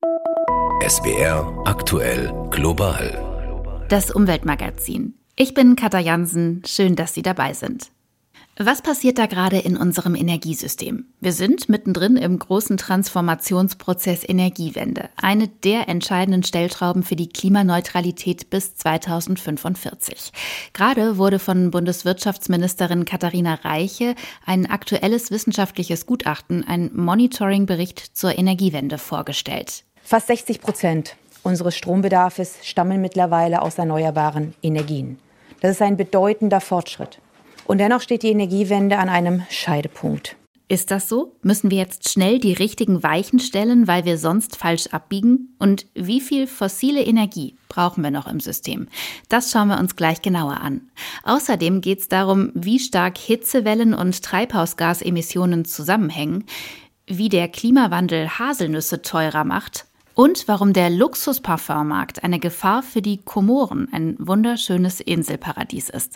SWR aktuell global. Das Umweltmagazin. Ich bin Katja Jansen. Schön, dass Sie dabei sind. Was passiert da gerade in unserem Energiesystem? Wir sind mittendrin im großen Transformationsprozess Energiewende, eine der entscheidenden Stellschrauben für die Klimaneutralität bis 2045. Gerade wurde von Bundeswirtschaftsministerin Katharina Reiche ein aktuelles wissenschaftliches Gutachten, ein Monitoringbericht zur Energiewende vorgestellt. Fast 60% unseres Strombedarfs stammen mittlerweile aus erneuerbaren Energien. Das ist ein bedeutender Fortschritt. Und dennoch steht die Energiewende an einem Scheidepunkt. Ist das so? Müssen wir jetzt schnell die richtigen Weichen stellen, weil wir sonst falsch abbiegen? Und wie viel fossile Energie brauchen wir noch im System? Das schauen wir uns gleich genauer an. Außerdem geht es darum, wie stark Hitzewellen und Treibhausgasemissionen zusammenhängen, wie der Klimawandel Haselnüsse teurer macht und warum der Luxusparfummarkt eine Gefahr für die Komoren, ein wunderschönes Inselparadies ist.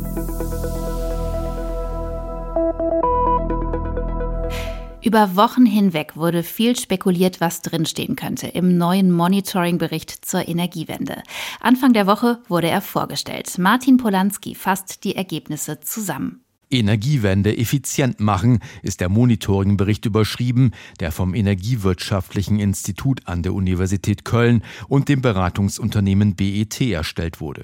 Über Wochen hinweg wurde viel spekuliert, was drinstehen könnte im neuen Monitoringbericht zur Energiewende. Anfang der Woche wurde er vorgestellt. Martin Polanski fasst die Ergebnisse zusammen. Energiewende effizient machen ist der Monitoringbericht überschrieben, der vom Energiewirtschaftlichen Institut an der Universität Köln und dem Beratungsunternehmen BET erstellt wurde.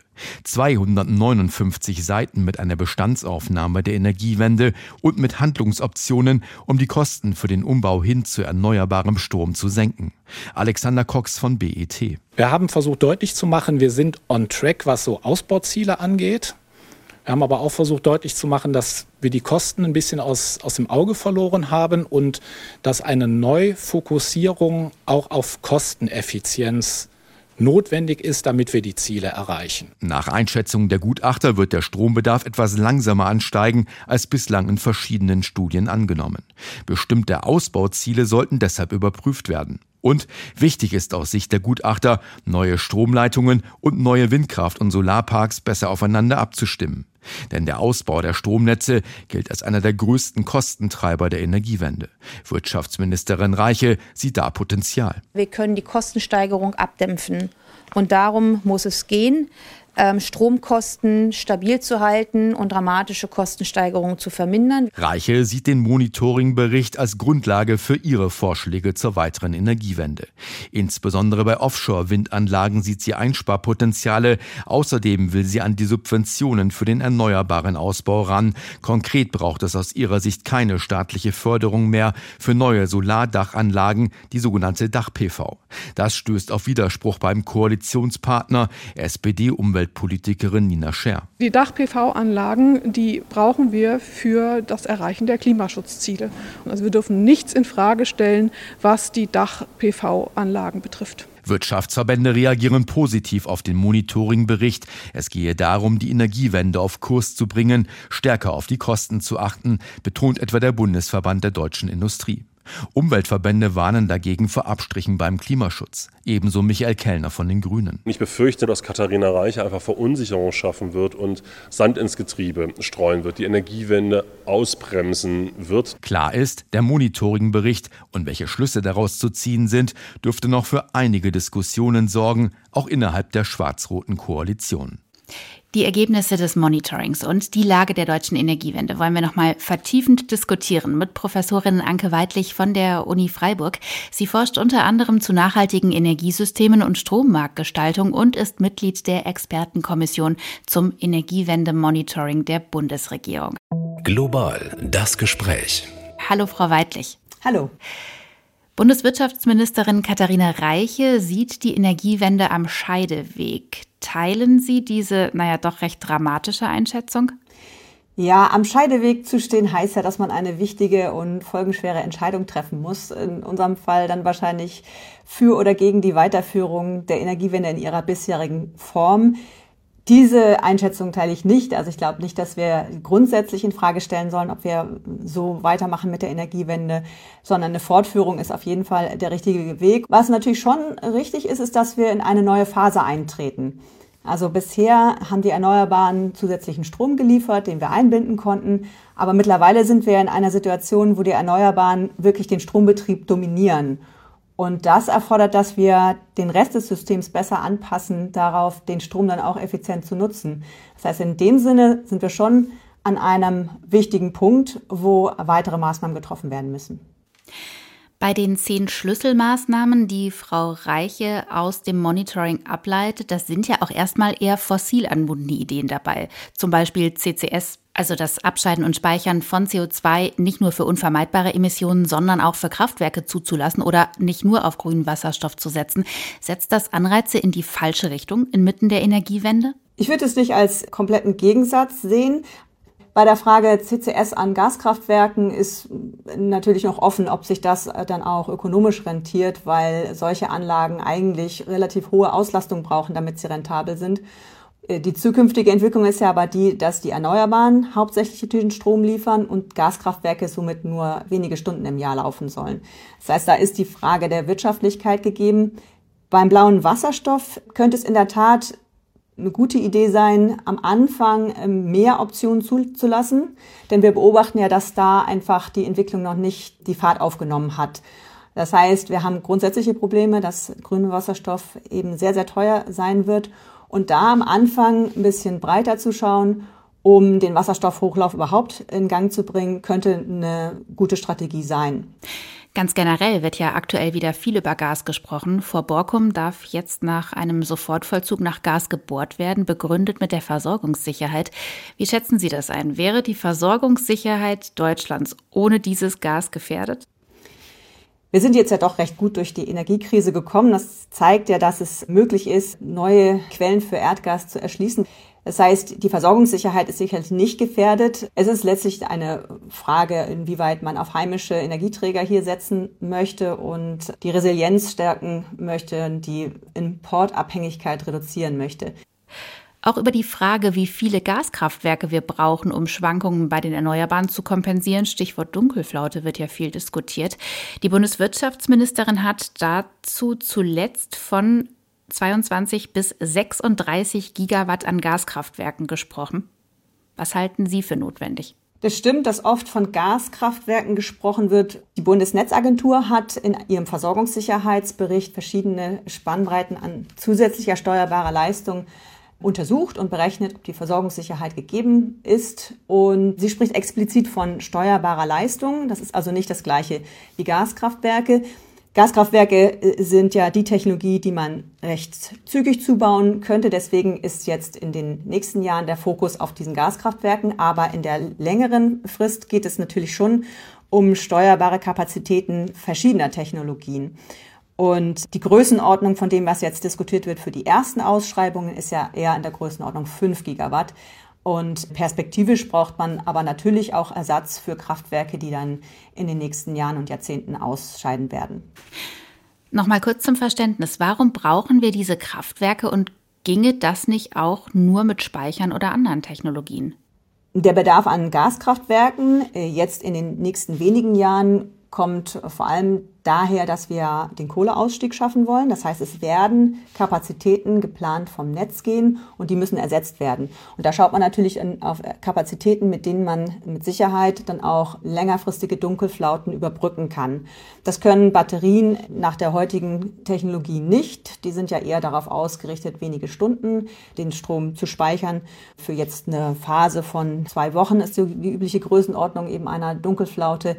259 Seiten mit einer Bestandsaufnahme der Energiewende und mit Handlungsoptionen, um die Kosten für den Umbau hin zu erneuerbarem Strom zu senken. Alexander Cox von BET. Wir haben versucht deutlich zu machen, wir sind on track, was so Ausbauziele angeht. Wir haben aber auch versucht deutlich zu machen, dass wir die Kosten ein bisschen aus dem Auge verloren haben und dass eine Neufokussierung auch auf Kosteneffizienz notwendig ist, damit wir die Ziele erreichen. Nach Einschätzung der Gutachter wird der Strombedarf etwas langsamer ansteigen als bislang in verschiedenen Studien angenommen. Bestimmte Ausbauziele sollten deshalb überprüft werden. Und wichtig ist aus Sicht der Gutachter, neue Stromleitungen und neue Windkraft- und Solarparks besser aufeinander abzustimmen. Denn der Ausbau der Stromnetze gilt als einer der größten Kostentreiber der Energiewende. Wirtschaftsministerin Reiche sieht da Potenzial. Wir können die Kostensteigerung abdämpfen. Und darum muss es gehen, Stromkosten stabil zu halten und dramatische Kostensteigerungen zu vermindern. Reiche sieht den Monitoringbericht als Grundlage für ihre Vorschläge zur weiteren Energiewende. Insbesondere bei Offshore-Windanlagen sieht sie Einsparpotenziale. Außerdem will sie an die Subventionen für den erneuerbaren Ausbau ran. Konkret braucht es aus ihrer Sicht keine staatliche Förderung mehr für neue Solardachanlagen, die sogenannte Dach-PV. Das stößt auf Widerspruch beim Koalitionspartner SPD-Umweltpolitikerin Nina Scher. Die Dach-PV-Anlagen, die brauchen wir für das Erreichen der Klimaschutzziele. Also wir dürfen nichts in Frage stellen, was die Dach-PV-Anlagen betrifft. Wirtschaftsverbände reagieren positiv auf den Monitoringbericht. Es gehe darum, die Energiewende auf Kurs zu bringen, stärker auf die Kosten zu achten, betont etwa der Bundesverband der deutschen Industrie. Umweltverbände warnen dagegen vor Abstrichen beim Klimaschutz. Ebenso Michael Kellner von den Grünen. Ich befürchte, dass Katharina Reiche einfach Verunsicherung schaffen wird und Sand ins Getriebe streuen wird, die Energiewende ausbremsen wird. Klar ist, der Monitoringbericht und welche Schlüsse daraus zu ziehen sind, dürfte noch für einige Diskussionen sorgen, auch innerhalb der schwarz-roten Koalition. Die Ergebnisse des Monitorings und die Lage der deutschen Energiewende wollen wir noch mal vertiefend diskutieren mit Professorin Anke Weidlich von der Uni Freiburg. Sie forscht unter anderem zu nachhaltigen Energiesystemen und Strommarktgestaltung und ist Mitglied der Expertenkommission zum Energiewende-Monitoring der Bundesregierung. Global, das Gespräch. Hallo, Frau Weidlich. Hallo. Bundeswirtschaftsministerin Katharina Reiche sieht die Energiewende am Scheideweg. Teilen Sie diese, doch recht dramatische Einschätzung? Ja, am Scheideweg zu stehen heißt ja, dass man eine wichtige und folgenschwere Entscheidung treffen muss. In unserem Fall dann wahrscheinlich für oder gegen die Weiterführung der Energiewende in ihrer bisherigen Form. Diese Einschätzung teile ich nicht. Also ich glaube nicht, dass wir grundsätzlich in Frage stellen sollen, ob wir so weitermachen mit der Energiewende, sondern eine Fortführung ist auf jeden Fall der richtige Weg. Was natürlich schon richtig ist, ist, dass wir in eine neue Phase eintreten. Also bisher haben die Erneuerbaren zusätzlichen Strom geliefert, den wir einbinden konnten. Aber mittlerweile sind wir in einer Situation, wo die Erneuerbaren wirklich den Strombetrieb dominieren. Und das erfordert, dass wir den Rest des Systems besser anpassen, darauf den Strom dann auch effizient zu nutzen. Das heißt, in dem Sinne sind wir schon an einem wichtigen Punkt, wo weitere Maßnahmen getroffen werden müssen. Bei den 10 Schlüsselmaßnahmen, die Frau Reiche aus dem Monitoring ableitet, das sind ja auch erstmal eher fossil anmutende Ideen dabei. Zum Beispiel CCS, also das Abscheiden und Speichern von CO2 nicht nur für unvermeidbare Emissionen, sondern auch für Kraftwerke zuzulassen oder nicht nur auf grünen Wasserstoff zu setzen. Setzt das Anreize in die falsche Richtung inmitten der Energiewende? Ich würde es nicht als kompletten Gegensatz sehen. Bei der Frage CCS an Gaskraftwerken ist natürlich noch offen, ob sich das dann auch ökonomisch rentiert, weil solche Anlagen eigentlich relativ hohe Auslastung brauchen, damit sie rentabel sind. Die zukünftige Entwicklung ist ja aber die, dass die Erneuerbaren hauptsächlich den Strom liefern und Gaskraftwerke somit nur wenige Stunden im Jahr laufen sollen. Das heißt, da ist die Frage der Wirtschaftlichkeit gegeben. Beim blauen Wasserstoff könnte es in der Tat eine gute Idee sein, am Anfang mehr Optionen zuzulassen, denn wir beobachten ja, dass da einfach die Entwicklung noch nicht die Fahrt aufgenommen hat. Das heißt, wir haben grundsätzliche Probleme, dass grüner Wasserstoff eben sehr, sehr teuer sein wird und da am Anfang ein bisschen breiter zu schauen, um den Wasserstoffhochlauf überhaupt in Gang zu bringen, könnte eine gute Strategie sein. Ganz generell wird ja aktuell wieder viel über Gas gesprochen. Vor Borkum darf jetzt nach einem Sofortvollzug nach Gas gebohrt werden, begründet mit der Versorgungssicherheit. Wie schätzen Sie das ein? Wäre die Versorgungssicherheit Deutschlands ohne dieses Gas gefährdet? Wir sind jetzt ja doch recht gut durch die Energiekrise gekommen. Das zeigt ja, dass es möglich ist, neue Quellen für Erdgas zu erschließen. Das heißt, die Versorgungssicherheit ist sicherlich nicht gefährdet. Es ist letztlich eine Frage, inwieweit man auf heimische Energieträger hier setzen möchte und die Resilienz stärken möchte, die Importabhängigkeit reduzieren möchte. Auch über die Frage, wie viele Gaskraftwerke wir brauchen, um Schwankungen bei den Erneuerbaren zu kompensieren, Stichwort Dunkelflaute, wird ja viel diskutiert. Die Bundeswirtschaftsministerin hat dazu zuletzt von 22 bis 36 Gigawatt an Gaskraftwerken gesprochen. Was halten Sie für notwendig? Das stimmt, dass oft von Gaskraftwerken gesprochen wird. Die Bundesnetzagentur hat in ihrem Versorgungssicherheitsbericht verschiedene Spannbreiten an zusätzlicher steuerbarer Leistung untersucht und berechnet, ob die Versorgungssicherheit gegeben ist. Und sie spricht explizit von steuerbarer Leistung. Das ist also nicht das Gleiche wie Gaskraftwerke. Gaskraftwerke sind ja die Technologie, die man recht zügig zubauen könnte. Deswegen ist jetzt in den nächsten Jahren der Fokus auf diesen Gaskraftwerken. Aber in der längeren Frist geht es natürlich schon um steuerbare Kapazitäten verschiedener Technologien. Und die Größenordnung von dem, was jetzt diskutiert wird für die ersten Ausschreibungen, ist ja eher in der Größenordnung 5 Gigawatt. Und perspektivisch braucht man aber natürlich auch Ersatz für Kraftwerke, die dann in den nächsten Jahren und Jahrzehnten ausscheiden werden. Nochmal kurz zum Verständnis. Warum brauchen wir diese Kraftwerke und ginge das nicht auch nur mit Speichern oder anderen Technologien? Der Bedarf an Gaskraftwerken jetzt in den nächsten wenigen Jahren kommt vor allem daher, dass wir den Kohleausstieg schaffen wollen. Das heißt, es werden Kapazitäten geplant vom Netz gehen und die müssen ersetzt werden. Und da schaut man natürlich auf Kapazitäten, mit denen man mit Sicherheit dann auch längerfristige Dunkelflauten überbrücken kann. Das können Batterien nach der heutigen Technologie nicht. Die sind ja eher darauf ausgerichtet, wenige Stunden den Strom zu speichern. Für jetzt eine Phase von 2 Wochen ist die übliche Größenordnung eben einer Dunkelflaute.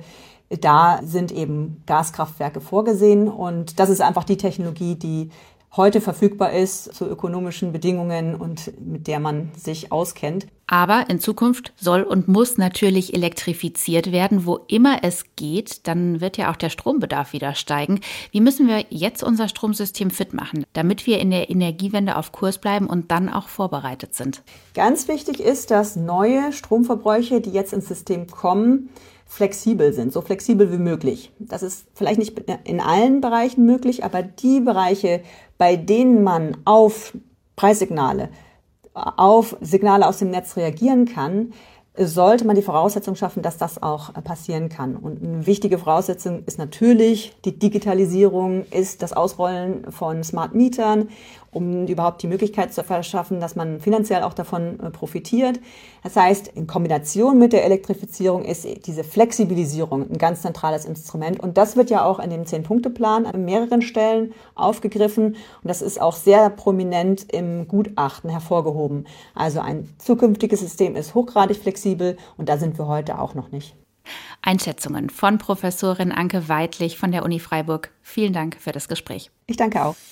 Da sind eben Gaskraftwerke vorgesehen und das ist einfach die Technologie, die heute verfügbar ist zu ökonomischen Bedingungen und mit der man sich auskennt. Aber in Zukunft soll und muss natürlich elektrifiziert werden, wo immer es geht. Dann wird ja auch der Strombedarf wieder steigen. Wie müssen wir jetzt unser Stromsystem fit machen, damit wir in der Energiewende auf Kurs bleiben und dann auch vorbereitet sind? Ganz wichtig ist, dass neue Stromverbräuche, die jetzt ins System kommen, flexibel sind, so flexibel wie möglich. Das ist vielleicht nicht in allen Bereichen möglich, aber die Bereiche, bei denen man auf Preissignale, auf Signale aus dem Netz reagieren kann, sollte man die Voraussetzung schaffen, dass das auch passieren kann. Und eine wichtige Voraussetzung ist natürlich die Digitalisierung, ist das Ausrollen von Smart Mietern, um überhaupt die Möglichkeit zu verschaffen, dass man finanziell auch davon profitiert. Das heißt, in Kombination mit der Elektrifizierung ist diese Flexibilisierung ein ganz zentrales Instrument. Und das wird ja auch in dem 10-Punkte-Plan an mehreren Stellen aufgegriffen. Und das ist auch sehr prominent im Gutachten hervorgehoben. Also ein zukünftiges System ist hochgradig flexibel und da sind wir heute auch noch nicht. Einschätzungen von Professorin Anke Weidlich von der Uni Freiburg. Vielen Dank für das Gespräch. Ich danke auch.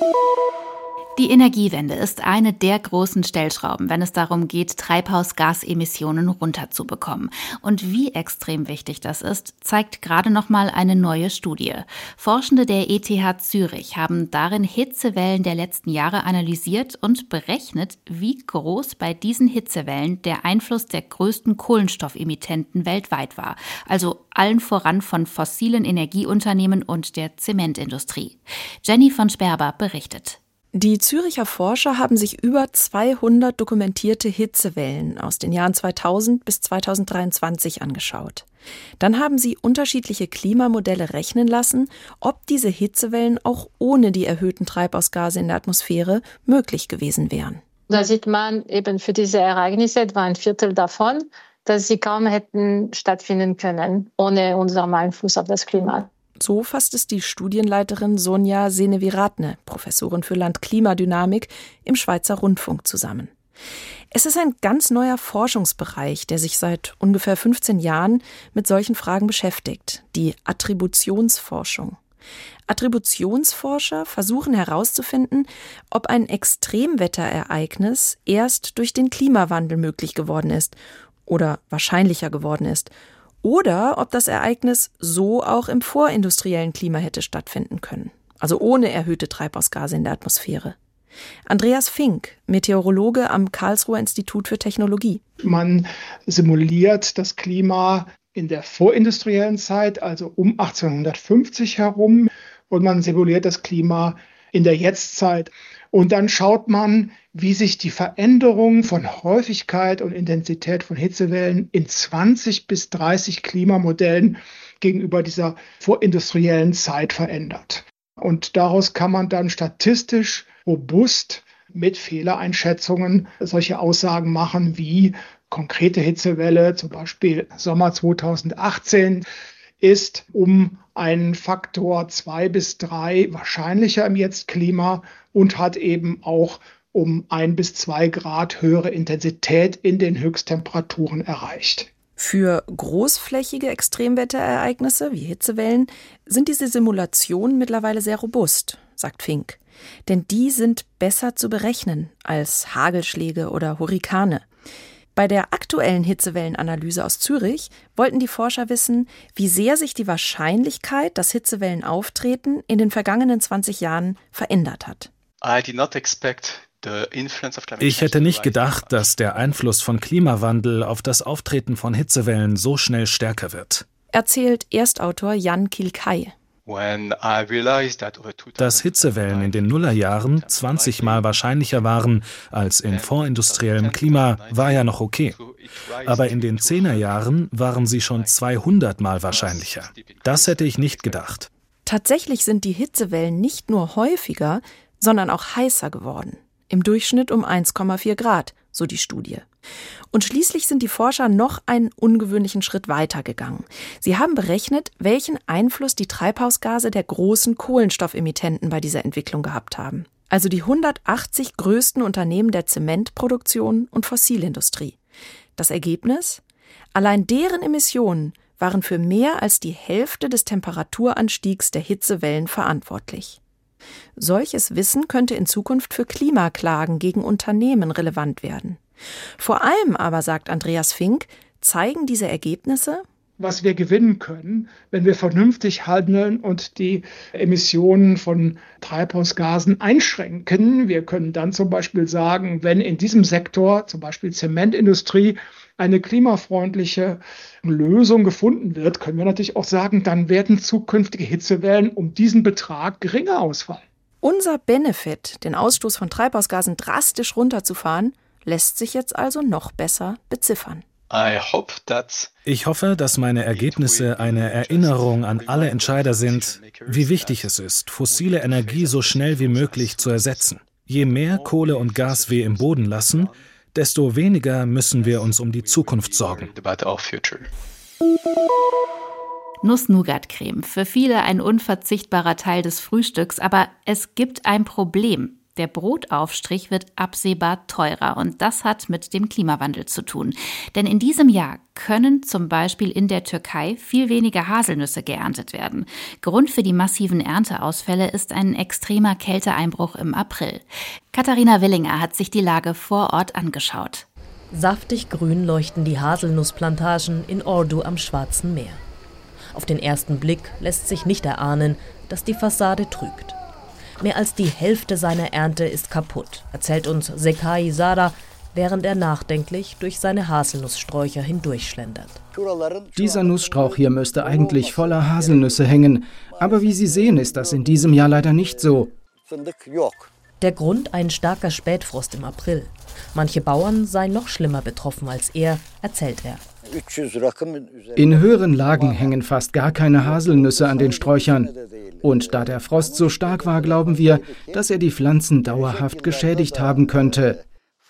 Die Energiewende ist eine der großen Stellschrauben, wenn es darum geht, Treibhausgasemissionen runterzubekommen. Und wie extrem wichtig das ist, zeigt gerade noch mal eine neue Studie. Forschende der ETH Zürich haben darin Hitzewellen der letzten Jahre analysiert und berechnet, wie groß bei diesen Hitzewellen der Einfluss der größten Kohlenstoffemittenten weltweit war. Also allen voran von fossilen Energieunternehmen und der Zementindustrie. Jenny von Sperber berichtet. Die Züricher Forscher haben sich über 200 dokumentierte Hitzewellen aus den Jahren 2000 bis 2023 angeschaut. Dann haben sie unterschiedliche Klimamodelle rechnen lassen, ob diese Hitzewellen auch ohne die erhöhten Treibhausgase in der Atmosphäre möglich gewesen wären. Da sieht man eben für diese Ereignisse etwa ein Viertel davon, dass sie kaum hätten stattfinden können ohne unseren Einfluss auf das Klima. So fasst es die Studienleiterin Sonja Seneviratne, Professorin für Land-Klimadynamik im Schweizer Rundfunk, zusammen. Es ist ein ganz neuer Forschungsbereich, der sich seit ungefähr 15 Jahren mit solchen Fragen beschäftigt, die Attributionsforschung. Attributionsforscher versuchen herauszufinden, ob ein Extremwetterereignis erst durch den Klimawandel möglich geworden ist oder wahrscheinlicher geworden ist, oder ob das Ereignis so auch im vorindustriellen Klima hätte stattfinden können, also ohne erhöhte Treibhausgase in der Atmosphäre. Andreas Fink, Meteorologe am Karlsruher Institut für Technologie. Man simuliert das Klima in der vorindustriellen Zeit, also um 1850 herum, und man simuliert das Klima in der Jetztzeit. Und dann schaut man, wie sich die Veränderung von Häufigkeit und Intensität von Hitzewellen in 20 bis 30 Klimamodellen gegenüber dieser vorindustriellen Zeit verändert. Und daraus kann man dann statistisch robust mit Fehlereinschätzungen solche Aussagen machen wie konkrete Hitzewelle, zum Beispiel Sommer 2018, ist um einen Faktor 2 bis 3 wahrscheinlicher im Jetztklima und hat eben auch um 1 bis 2 Grad höhere Intensität in den Höchsttemperaturen erreicht. Für großflächige Extremwetterereignisse wie Hitzewellen sind diese Simulationen mittlerweile sehr robust, sagt Fink. Denn die sind besser zu berechnen als Hagelschläge oder Hurrikane. Bei der aktuellen Hitzewellenanalyse aus Zürich wollten die Forscher wissen, wie sehr sich die Wahrscheinlichkeit, dass Hitzewellen auftreten, in den vergangenen 20 Jahren verändert hat. Ich hätte nicht gedacht, dass der Einfluss von Klimawandel auf das Auftreten von Hitzewellen so schnell stärker wird, erzählt Erstautor Jan Kilkay. Dass Hitzewellen in den Nullerjahren 20 Mal wahrscheinlicher waren als in vorindustriellem Klima, war ja noch okay. Aber in den 10er-Jahren waren sie schon 200 Mal wahrscheinlicher. Das hätte ich nicht gedacht. Tatsächlich sind die Hitzewellen nicht nur häufiger, sondern auch heißer geworden. Im Durchschnitt um 1,4 Grad, so die Studie. Und schließlich sind die Forscher noch einen ungewöhnlichen Schritt weiter gegangen. Sie haben berechnet, welchen Einfluss die Treibhausgase der großen Kohlenstoffemittenten bei dieser Entwicklung gehabt haben. Also die 180 größten Unternehmen der Zementproduktion und Fossilindustrie. Das Ergebnis? Allein deren Emissionen waren für mehr als die Hälfte des Temperaturanstiegs der Hitzewellen verantwortlich. Solches Wissen könnte in Zukunft für Klimaklagen gegen Unternehmen relevant werden. Vor allem aber, sagt Andreas Fink, zeigen diese Ergebnisse, was wir gewinnen können, wenn wir vernünftig handeln und die Emissionen von Treibhausgasen einschränken. Wir können dann zum Beispiel sagen, wenn in diesem Sektor, zum Beispiel Zementindustrie, eine klimafreundliche Lösung gefunden wird, können wir natürlich auch sagen, dann werden zukünftige Hitzewellen um diesen Betrag geringer ausfallen. Unser Benefit, den Ausstoß von Treibhausgasen drastisch runterzufahren, lässt sich jetzt also noch besser beziffern. Ich hoffe, dass meine Ergebnisse eine Erinnerung an alle Entscheider sind, wie wichtig es ist, fossile Energie so schnell wie möglich zu ersetzen. Je mehr Kohle und Gas wir im Boden lassen, desto weniger müssen wir uns um die Zukunft sorgen. Nuss-Nougat-Creme. Für viele ein unverzichtbarer Teil des Frühstücks, aber es gibt ein Problem. Der Brotaufstrich wird absehbar teurer und das hat mit dem Klimawandel zu tun. Denn in diesem Jahr können zum Beispiel in der Türkei viel weniger Haselnüsse geerntet werden. Grund für die massiven Ernteausfälle ist ein extremer Kälteeinbruch im April. Katharina Willinger hat sich die Lage vor Ort angeschaut. Saftig grün leuchten die Haselnussplantagen in Ordu am Schwarzen Meer. Auf den ersten Blick lässt sich nicht erahnen, dass die Fassade trügt. Mehr als die Hälfte seiner Ernte ist kaputt, erzählt uns Zekai Zara, während er nachdenklich durch seine Haselnusssträucher hindurchschlendert. Dieser Nussstrauch hier müsste eigentlich voller Haselnüsse hängen, aber wie Sie sehen, ist das in diesem Jahr leider nicht so. Der Grund ein starker Spätfrost im April. Manche Bauern seien noch schlimmer betroffen als er, erzählt er. In höheren Lagen hängen fast gar keine Haselnüsse an den Sträuchern. Und da der Frost so stark war, glauben wir, dass er die Pflanzen dauerhaft geschädigt haben könnte.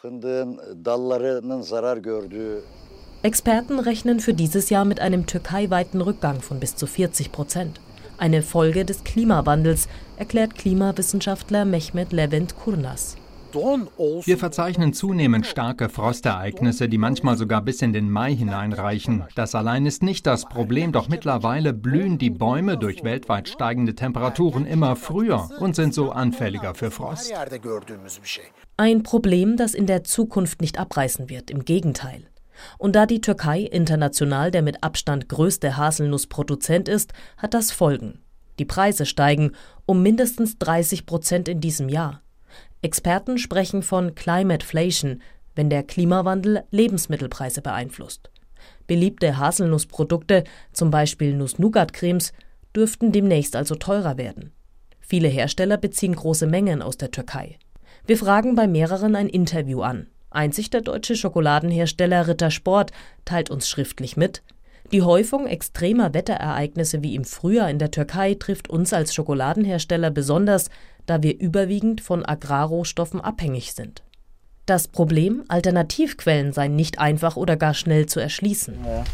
Experten rechnen für dieses Jahr mit einem türkeiweiten Rückgang von bis zu 40%. Eine Folge des Klimawandels, erklärt Klimawissenschaftler Mehmet Levent Kurnas. Wir verzeichnen zunehmend starke Frostereignisse, die manchmal sogar bis in den Mai hineinreichen. Das allein ist nicht das Problem, doch mittlerweile blühen die Bäume durch weltweit steigende Temperaturen immer früher und sind so anfälliger für Frost. Ein Problem, das in der Zukunft nicht abreißen wird, im Gegenteil. Und da die Türkei international der mit Abstand größte Haselnussproduzent ist, hat das Folgen. Die Preise steigen um mindestens 30% in diesem Jahr. Experten sprechen von Climateflation, wenn der Klimawandel Lebensmittelpreise beeinflusst. Beliebte Haselnussprodukte, zum Beispiel Nuss-Nougat-Cremes, dürften demnächst also teurer werden. Viele Hersteller beziehen große Mengen aus der Türkei. Wir fragen bei mehreren ein Interview an. Einzig der deutsche Schokoladenhersteller Ritter Sport teilt uns schriftlich mit: Die Häufung extremer Wetterereignisse wie im Frühjahr in der Türkei trifft uns als Schokoladenhersteller besonders, da wir überwiegend von Agrarrohstoffen abhängig sind. Das Problem, Alternativquellen seien nicht einfach oder gar schnell zu erschließen.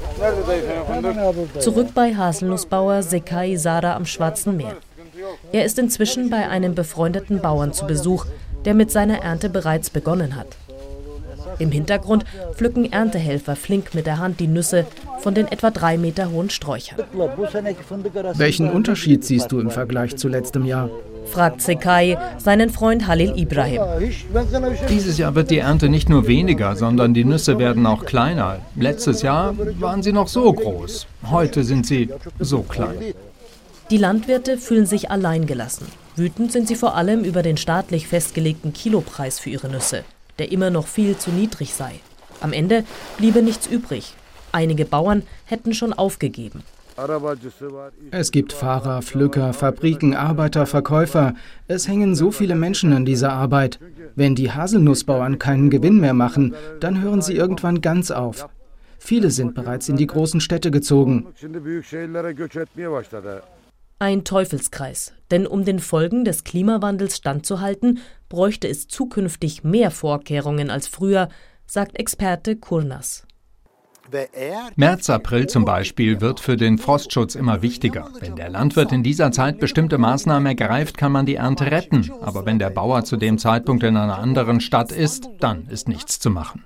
Zurück bei Haselnussbauer Zekai Zara am Schwarzen Meer. Er ist inzwischen bei einem befreundeten Bauern zu Besuch, der mit seiner Ernte bereits begonnen hat. Im Hintergrund pflücken Erntehelfer flink mit der Hand die Nüsse von den etwa 3 Meter hohen Sträuchern. Welchen Unterschied siehst du im Vergleich zu letztem Jahr? Fragt Zekai seinen Freund Halil Ibrahim. Dieses Jahr wird die Ernte nicht nur weniger, sondern die Nüsse werden auch kleiner. Letztes Jahr waren sie noch so groß. Heute sind sie so klein. Die Landwirte fühlen sich alleingelassen. Wütend sind sie vor allem über den staatlich festgelegten Kilopreis für ihre Nüsse, der immer noch viel zu niedrig sei. Am Ende bliebe nichts übrig. Einige Bauern hätten schon aufgegeben. Es gibt Fahrer, Pflücker, Fabriken, Arbeiter, Verkäufer. Es hängen so viele Menschen an dieser Arbeit. Wenn die Haselnussbauern keinen Gewinn mehr machen, dann hören sie irgendwann ganz auf. Viele sind bereits in die großen Städte gezogen. Ein Teufelskreis, denn um den Folgen des Klimawandels standzuhalten, bräuchte es zukünftig mehr Vorkehrungen als früher, sagt Experte Kurnas. März, April zum Beispiel wird für den Frostschutz immer wichtiger. Wenn der Landwirt in dieser Zeit bestimmte Maßnahmen ergreift, kann man die Ernte retten. Aber wenn der Bauer zu dem Zeitpunkt in einer anderen Stadt ist, dann ist nichts zu machen.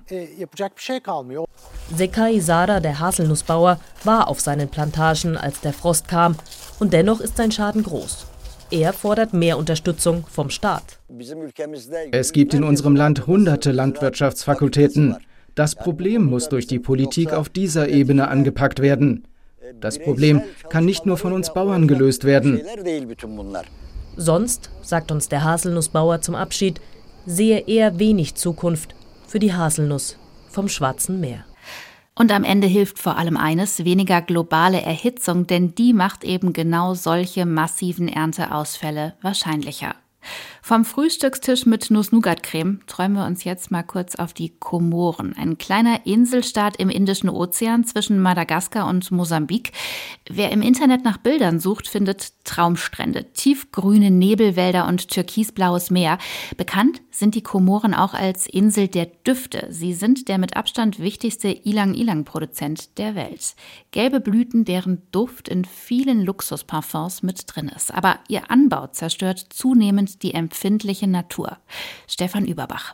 Zekai Zara, der Haselnussbauer, war auf seinen Plantagen, als der Frost kam. Und dennoch ist sein Schaden groß. Er fordert mehr Unterstützung vom Staat. Es gibt in unserem Land hunderte Landwirtschaftsfakultäten. Das Problem muss durch die Politik auf dieser Ebene angepackt werden. Das Problem kann nicht nur von uns Bauern gelöst werden. Sonst, sagt uns der Haselnussbauer zum Abschied, sehe er wenig Zukunft für die Haselnuss vom Schwarzen Meer. Und am Ende hilft vor allem eines: weniger globale Erhitzung, denn die macht eben genau solche massiven Ernteausfälle wahrscheinlicher. Vom Frühstückstisch mit Nuss-Nougat-Creme träumen wir uns jetzt mal kurz auf die Komoren. Ein kleiner Inselstaat im Indischen Ozean zwischen Madagaskar und Mosambik. Wer im Internet nach Bildern sucht, findet Traumstrände, tiefgrüne Nebelwälder und türkisblaues Meer. Bekannt sind die Komoren auch als Insel der Düfte. Sie sind der mit Abstand wichtigste Ilang-Ilang-Produzent der Welt. Gelbe Blüten, deren Duft in vielen Luxusparfums mit drin ist. Aber ihr Anbau zerstört zunehmend die empfindliche Natur. Stefan Überbach.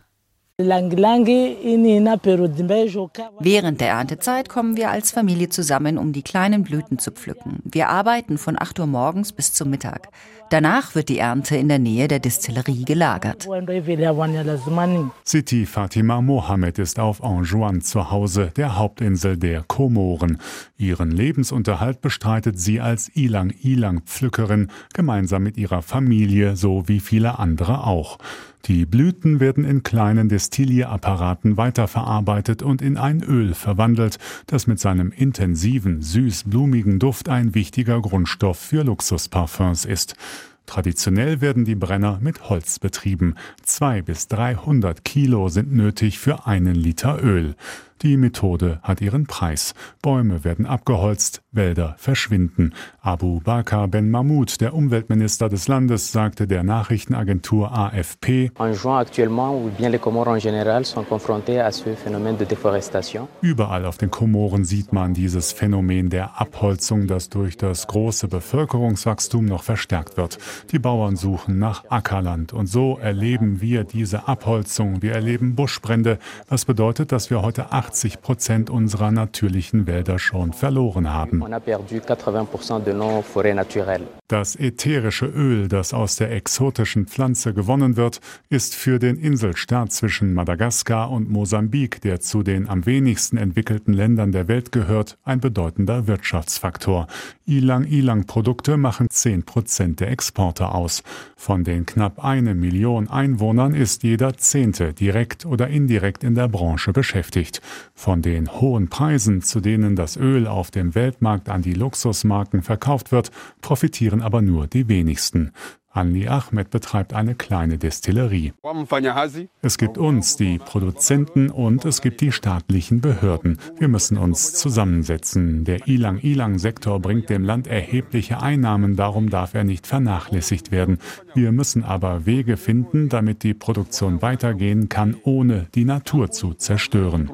Während der Erntezeit kommen wir als Familie zusammen, um die kleinen Blüten zu pflücken. Wir arbeiten von 8 Uhr morgens bis zum Mittag. Danach wird die Ernte in der Nähe der Distillerie gelagert. Siti Fatima Mohammed ist auf Anjouan zu Hause, der Hauptinsel der Komoren. Ihren Lebensunterhalt bestreitet sie als Ilang-Ilang-Pflückerin, gemeinsam mit ihrer Familie, so wie viele andere auch. Die Blüten werden in kleinen Destillierapparaten weiterverarbeitet und in ein Öl verwandelt, das mit seinem intensiven, süß-blumigen Duft ein wichtiger Grundstoff für Luxusparfums ist. Traditionell werden die Brenner mit Holz betrieben. 200 bis 300 Kilo sind nötig für 1 Liter Öl. Die Methode hat ihren Preis. Bäume werden abgeholzt, Wälder verschwinden. Abu Bakr Ben Mahmoud, der Umweltminister des Landes, sagte der Nachrichtenagentur AFP: Überall auf den Komoren sieht man dieses Phänomen der Abholzung, das durch das große Bevölkerungswachstum noch verstärkt wird. Die Bauern suchen nach Ackerland und so erleben wir diese Abholzung. Wir erleben Buschbrände, was bedeutet, dass wir heute 80% unserer natürlichen Wälder schon verloren haben. Das ätherische Öl, das aus der exotischen Pflanze gewonnen wird, ist für den Inselstaat zwischen Madagaskar und Mosambik, der zu den am wenigsten entwickelten Ländern der Welt gehört, ein bedeutender Wirtschaftsfaktor. Ilang-Ilang-Produkte machen 10% der Exporte aus. Von den knapp 1 Million Einwohnern ist jeder 10. direkt oder indirekt in der Branche beschäftigt. Von den hohen Preisen, zu denen das Öl auf dem Weltmarkt an die Luxusmarken verkauft wird, profitieren aber nur die wenigsten. Anli Ahmed betreibt eine kleine Destillerie. Es gibt uns, die Produzenten, und es gibt die staatlichen Behörden. Wir müssen uns zusammensetzen. Der Ilang-Ilang-Sektor bringt dem Land erhebliche Einnahmen, darum darf er nicht vernachlässigt werden. Wir müssen aber Wege finden, damit die Produktion weitergehen kann, ohne die Natur zu zerstören.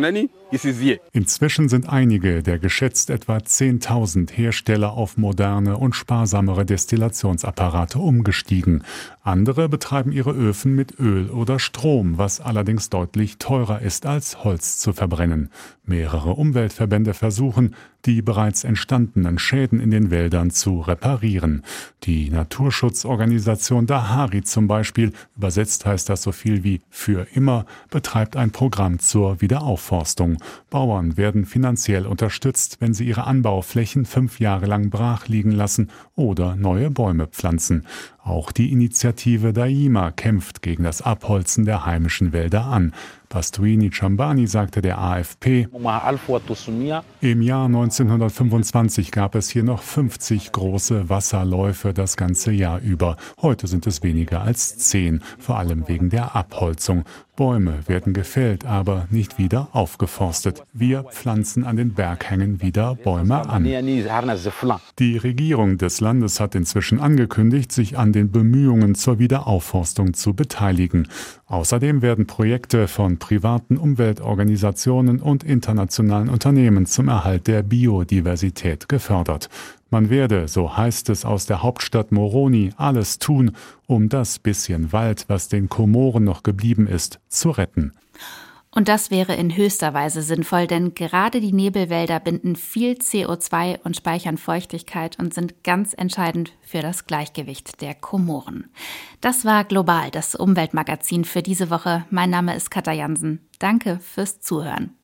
Inzwischen sind einige der geschätzt etwa 10.000 Hersteller auf moderne und sparsamere Destillationsapparate umgestiegen. Andere betreiben ihre Öfen mit Öl oder Strom, was allerdings deutlich teurer ist, als Holz zu verbrennen. Mehrere Umweltverbände versuchen, die bereits entstandenen Schäden in den Wäldern zu reparieren. Die Naturschutzorganisation Dahari zum Beispiel, übersetzt heißt das so viel wie für immer, betreibt ein Programm zur Wiederaufforstung. Bauern werden finanziell unterstützt, wenn sie ihre Anbauflächen 5 Jahre lang brach liegen lassen oder neue Bäume pflanzen. Auch die Initiative Daima kämpft gegen das Abholzen der heimischen Wälder an. Pastuini Chambani sagte der AFP: Im Jahr 1925 gab es hier noch 50 große Wasserläufe das ganze Jahr über. Heute sind es weniger als 10, vor allem wegen der Abholzung. Bäume werden gefällt, aber nicht wieder aufgeforstet. Wir pflanzen an den Berghängen wieder Bäume an. Die Regierung des Landes hat inzwischen angekündigt, sich an den Bemühungen zur Wiederaufforstung zu beteiligen. Außerdem werden Projekte von privaten Umweltorganisationen und internationalen Unternehmen zum Erhalt der Biodiversität gefördert. Man werde, so heißt es aus der Hauptstadt Moroni, alles tun, um das bisschen Wald, was den Komoren noch geblieben ist, zu retten. Und das wäre in höchster Weise sinnvoll, denn gerade die Nebelwälder binden viel CO2 und speichern Feuchtigkeit und sind ganz entscheidend für das Gleichgewicht der Komoren. Das war Global, das Umweltmagazin für diese Woche. Mein Name ist Katja Jansen. Danke fürs Zuhören.